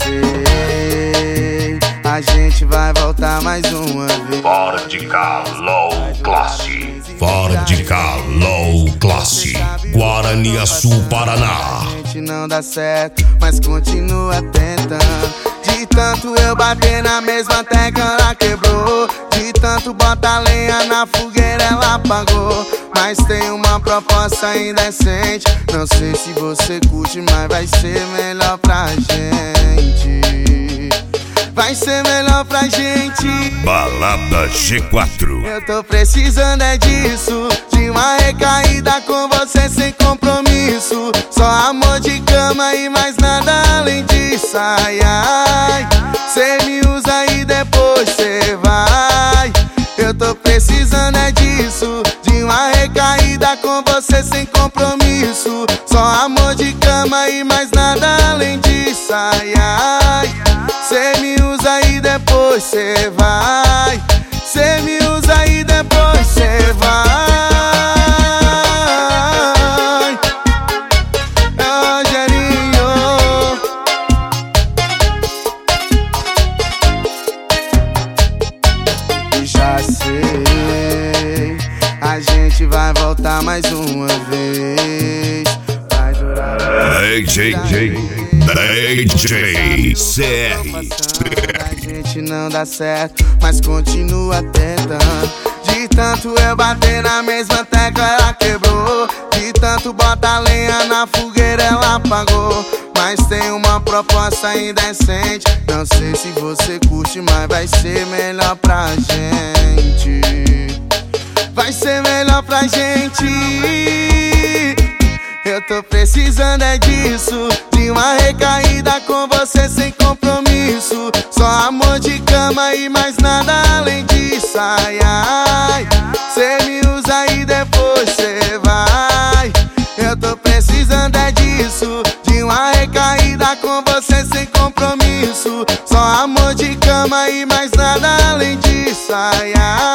sei, a gente vai voltar mais uma vez. Fora de cá, low classe. Fora de cá, low classe. Guaraniaçu, Paraná. A gente não dá certo, mas continua tentando. De tanto eu bater na mesma tecla, ela quebrou. De tanto botar lenha na fogueira, ela apagou. Mas tem uma proposta indecente. Não sei se você curte, mas vai ser melhor pra gente. Vai ser melhor pra gente. Balada G4. Eu tô precisando é disso, de uma recaída com você sem compromisso. Só amor de cama e mais nada além disso. Ai, ai, cê me usa e depois cê vai. Eu tô precisando é disso, de uma recaída com você sem compromisso. Só amor de cama e mais nada além disso. Ai, ai, cê me usa e depois cê vai. Cê me usa e depois cê vai. É Rogerinho. E já sei, a gente vai voltar mais uma vez. Vai durar. DJ CR. A gente não dá certo, mas continua tentando. De tanto eu bater na mesma tecla, ela quebrou. De tanto botar lenha na fogueira, ela apagou. Mas tem uma proposta indecente. Não sei se você curte, mas vai ser melhor pra gente. Vai ser melhor pra gente. Eu tô precisando é disso, de uma recaída com você sem compromisso. Só amor de cama e mais nada além disso. Ai, ai, cê me usa e depois cê vai. Eu tô precisando é disso, de uma recaída com você sem compromisso. Só amor de cama e mais nada além disso. Ai, ai.